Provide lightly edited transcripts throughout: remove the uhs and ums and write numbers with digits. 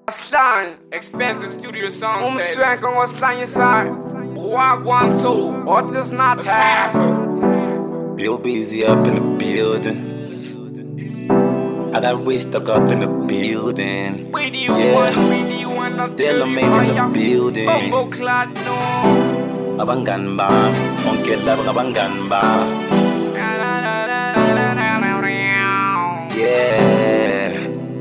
Slang, Expensive studio sounds, baby. Umswag ang slang yesar. Wagwan so, what is not half? Real busy up in the building. I got rich stuck up in the building. Where do you want? Where do you want? Not Still I'm in the building. Bumbo clad no. Abangan ba? Ongkit lang abangan ba? Yeah,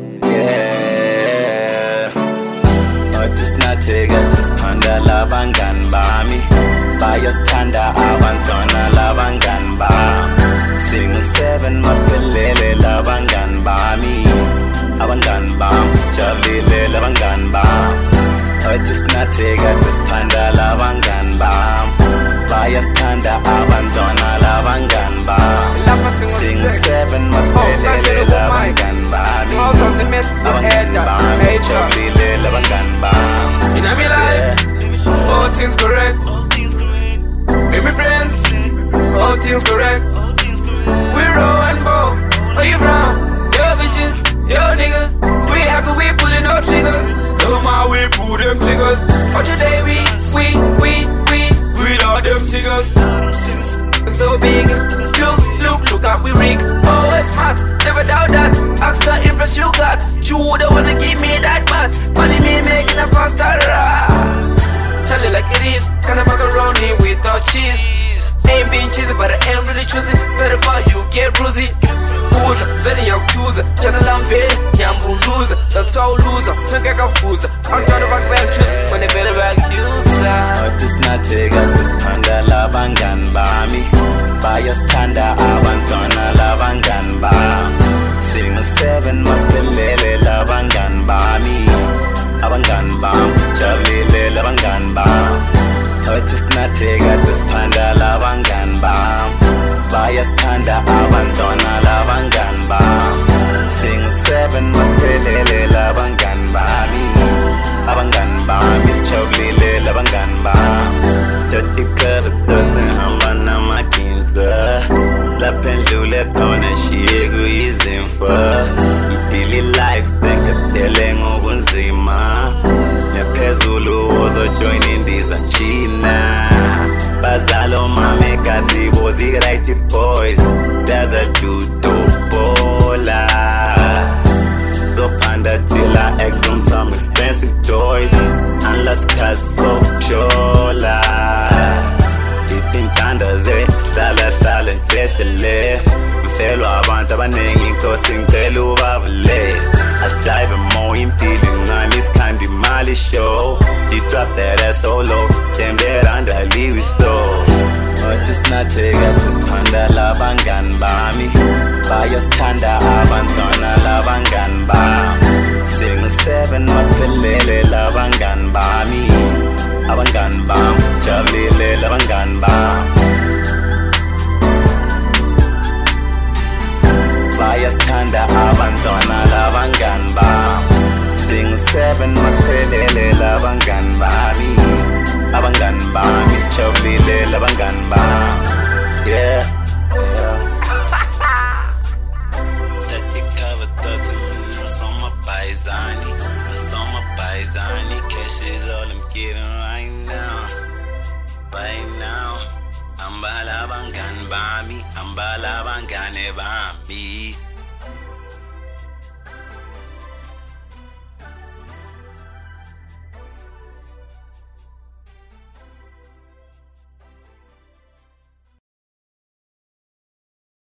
yeah. Artist na tega, this panda labangan ba mi? Bias tanda abantona labangan ba? Sing 7 mas pelele labangan ba mi? Abangan ba? Chalile labangan ba? Artist na tega, this panda labangan ba? Bias tanda abantona labangan ba? Sing 7 mas pelele labangan ba mi? Abangan ba? Chalile labangan ba? In my life, all things correct. With my friends, all things correct. We roll and bow, are you from? Your bitches, your niggas. We happy, we pulling our triggers. Come on, we pull them triggers. But today we all them triggers. So big, look out, we rig. Always smart, never doubt that. Ask the impress you got. You woulda wanna give me that much. Money me making a faster ride. Tell it like it is, kinda macaroni without cheese. Ain't being cheesy, but I am really choosy. Better for you, get bruisey. Who's very young chooser, channel I'm very young loser. That's all loser, think I got foozer. I'm trying to rock back choose when they better back user. Artist na tega, this panda labangan ba mi? Bias tanda abantona labangan ba? Sing 7 mas pelele labangan ba mi? Abangan ba? Chalile labangan ba? Artist na tega, this panda labangan ba? Bias tanda abantona labangan ba? Sing 7 mas pelele labangan ba mi? Abangan ba? Miss Chalile labangan ba? Dirty color doesn't hamba na makinza. La pendule kona shiegu izimfa. Daily life senkatele ngobunzima. Nephezulu ozo joining these and China. Bazalo mame kasi bozi right boys. There's a judo bola. Go panda till I exhume some expensive toys. Unless caso chola. Eating tandaze, tala tetele. Mfelo abantu abanengi inkosi ngicela ubavule. Asijive mo impilo ngami iskandi mali show. You drop that ass so low, damn that under leave it so. Artist na tega, this panda labangan ba mi? Bias tanda abantona labangan ba? Sing 7 mas pelele labangan ba mi? Abangan ba? Chalile labangan ba? Bias tanda abantona labangan ba? Sing 7 mas pelele labangan ba mi? Abangan ba? Miss Chalile labangan ba? Yeah, yeah. Tati cover 30 minutes on my paisani. That's on my paisani. Cash is all I'm getting right now. Right now. Ambala bangan ba mi? Ambala bangan ba mi?